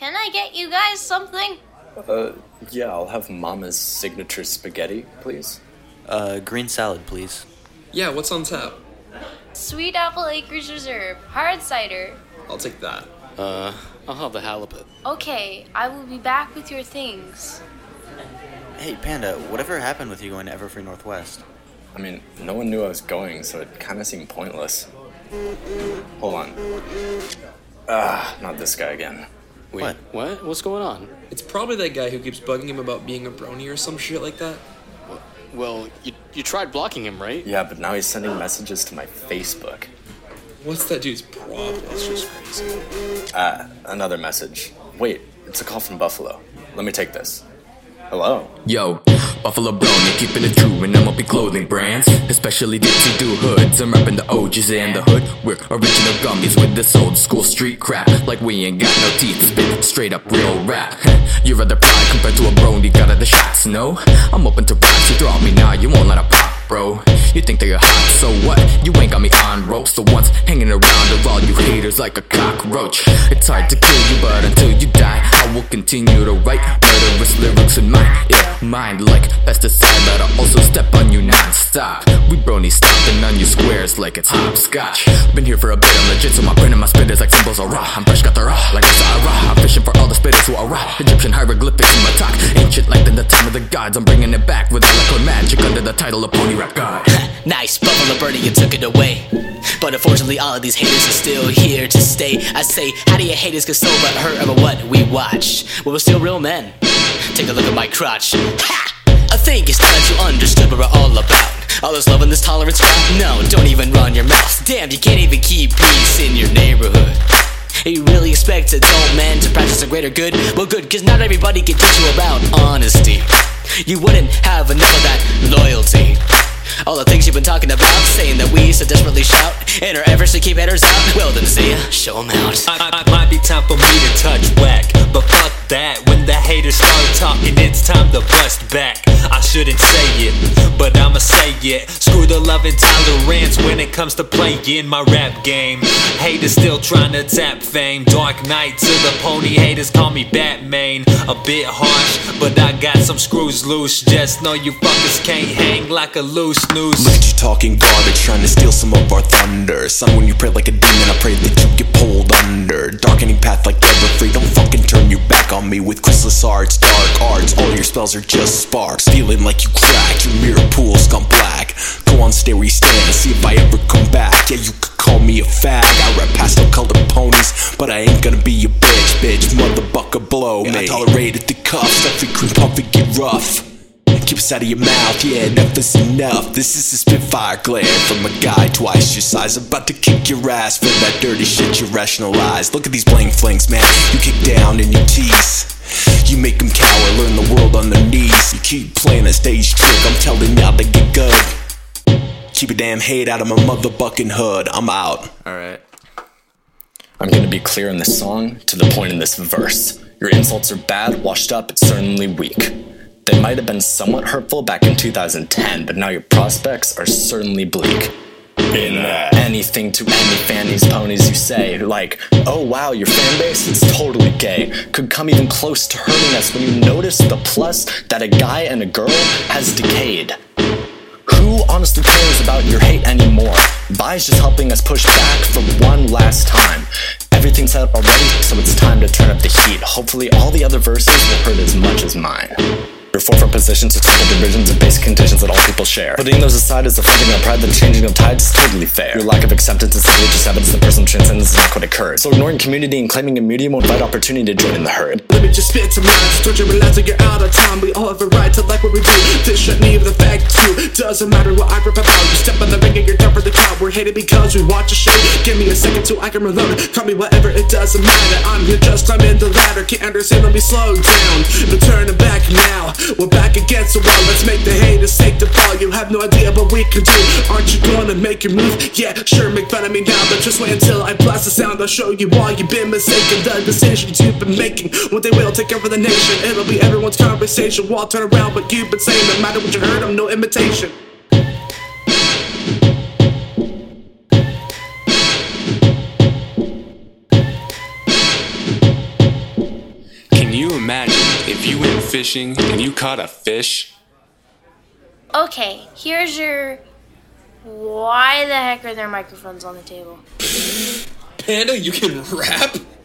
Can I get you guys something? Yeah, I'll have Mama's signature spaghetti, please. Green salad, please. Yeah, what's on tap? Sweet Apple Acres Reserve, hard cider. I'll take that. I'll have the halibut. Okay, I will be back with your things. Hey, Panda, whatever happened with you going to Everfree Northwest? I mean, no one knew I was going, so it kind of seemed pointless. Hold on. Not this guy again. Wait, what? What's going on? It's probably that guy who keeps bugging him about being a brony or some shit like that. Well, you tried blocking him, right? Yeah, but now he's sending messages to my Facebook. What's that dude's problem? It's just crazy. Another message. Wait, it's a call from Buffalo. Let me take this. Hello? Yo, Buffalo Brony, keeping it true in MLP clothing brands, especially Dixie Do hoods. I'm repping the OGs and the hood. We're original gummies with this old school street crap. Like we ain't got no teeth, spit straight up real rap. You're rather pride compared to a brony, got the shots, no? I'm open to rocks, you throw at me now, you won't let a pop, bro. You think that you're hot, so what? You ain't got me on ropes, the ones hanging around are all you haters like a cockroach. It's hard to kill you, but until you die, I will continue to write murderous lyrics in my mind like pesticide, but I also step on you non-stop. We brony stomping on you squares like it's hopscotch. Been here for a bit, I'm legit, so my brain and my spit is like symbols are raw. I'm fresh, got the raw, like a Zara. I'm fishing for all the spitters who are raw. Egyptian hieroglyphics in my talk, ancient like in the time of the gods. I'm bringing it back with eloquent magic under the title of Pony Rap God. Nice, Buffalo Birdie, you took it away. But unfortunately all of these haters are still here to stay. I say, how do you haters get so butthurt over what we watch? Well, we're still real men. Take a look at my crotch. Ha! I think it's time that you understood what we're all about. All this love and this tolerance crap? No, don't even run your mouth. Damn, you can't even keep peace in your neighborhood. You really expect adult men to practice a greater good? Well good, cause not everybody can teach you about honesty. You wouldn't have enough of that loyalty. All the things you've been talking about, saying that we so desperately shout in our efforts to keep haters out. Well then see ya, show 'em out. I might be time for me to touch whack, but fuck that. When the haters start talking, it's time to bust back. I shouldn't say it, but I'ma say it. Screw the love and tolerance when it comes to playing my rap game. Haters still trying to tap fame. Dark Knight to the pony haters, call me Batman. A bit harsh, but I got some screws loose. Just know you fuckers can't hang like a loose noose. Look at you talking garbage, trying to steal some of our thunder. Son, when you pray like a demon, I pray that you get pulled under. Darkening path like Everfree, don't fucking turn your back on me with Chrysalis arts, dark arts. All your spells are just sparks, feeling like you cracked. Your mirror pool's gone black. Go on, stay where you stand, see if I ever come back. Yeah, you could call me a fag, I rap pastel colored ponies, but I ain't gonna be your bitch, motherfucker blow me. I tolerated the cuffs, stuffy cream puffy get rough. Keep us out of your mouth, yeah, enough is enough. This is a Spitfire glare from a guy twice your size, about to kick your ass for that dirty shit you rationalize. Look at these bling flings, man, you kick down and you tease. You make them cower, learn the world on their knees. You keep playing a stage trick, I'm telling y'all to get good. Keep your damn hate out of my motherfucking hood, I'm out. Alright. I'm gonna be clear in this song, to the point in this verse. Your insults are bad, washed up, it's certainly weak. They might have been somewhat hurtful back in 2010, but now your prospects are certainly bleak. In anything to any fannies, ponies you say, like, oh wow, your fan base is totally gay, could come even close to hurting us when you notice the plus that a guy and a girl has decayed. Who honestly cares about your hate anymore? Vi's just helping us push back for one last time. Everything's set up already, so it's time to turn up the heat. Hopefully all the other verses will hurt as much as mine. Your forefront positions are simple divisions of basic conditions that all people share. Putting those aside is affronting our pride, the changing of tides is totally fair. Your lack of acceptance is simply just evidence that personal transcendence is not what occurred. So ignoring community and claiming immunity won't fight opportunity to join in the herd. Let me just spit some lines, don't you realize that you're out of time. We all have a right to like what we do. This shouldn't even affect you. Doesn't matter what I rap about. You step on the ring and you're down for the crowd. We're hated because we watch a show. Give me a second so I can reload. Call me whatever, it doesn't matter. I'm here just climbing the ladder. Can't understand, let me slow down. No turning back now. We're back again. So well, let's make the haters take the fall. You have no idea what we can do. Aren't you gonna make your move? Yeah, sure, make fun of me now, but just wait until I blast the sound. I'll show you why you've been mistaken. The decisions you've been making, what they will take over the nation. It'll be everyone's conversation. We'll all turn around what you've been saying. No matter what you heard, I'm no imitation. imagine if you went fishing and you caught a fish. Okay, here's your... Why the heck are there microphones on the table? Panda, you can rap?